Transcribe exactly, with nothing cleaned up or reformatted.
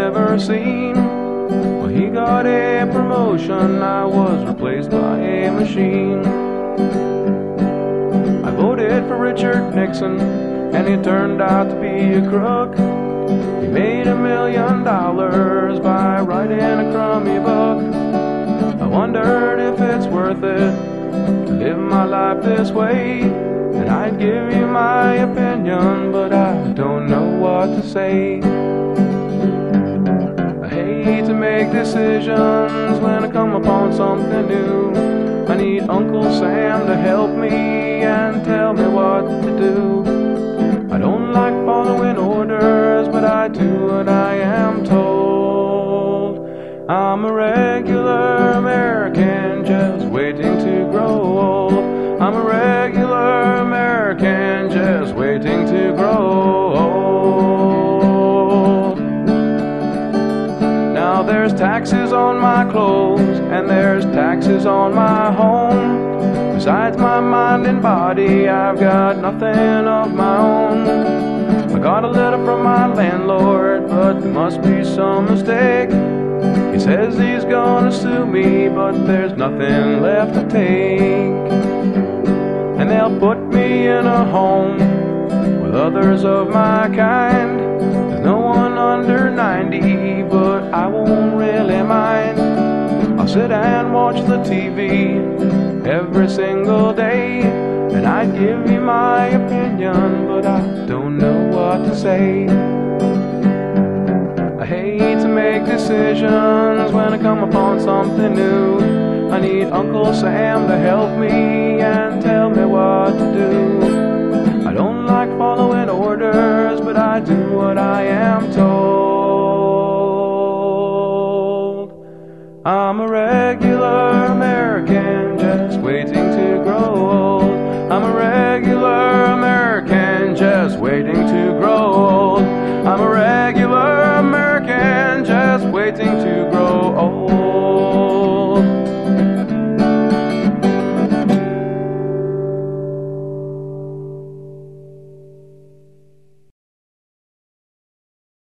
ever seen. Well, he got a promotion, I was replaced by a machine. I voted for Richard Nixon, and he turned out to be a crook. He made a million dollars by writing a crummy book. I wondered if it's worth it to live my life this way, and I'd give you my opinion, but I don't know what to say. I hate to make decisions when I come upon something new. I need Uncle Sam to help me and tell me what to do. I don't like following orders, but I do what I am told. I'm a regular American just waiting to grow old. I'm a regular American just waiting to grow old. Now there's taxes on my clothes and there's taxes on my home. Besides my mind and body, I've got nothing of my own. I got a letter from my landlord, but there must be some mistake. He says he's gonna sue me, but there's nothing left to take. And they'll put me in a home with others of my kind. There's no one under ninety, but I won't really mind. I'll sit and watch the T V every single day, and I'd give you my opinion, but I don't know what to say. I hate to make decisions when I come upon something new. I need Uncle Sam to help me and tell me what to do. I don't like following orders, but I do what I am told. I'm a regular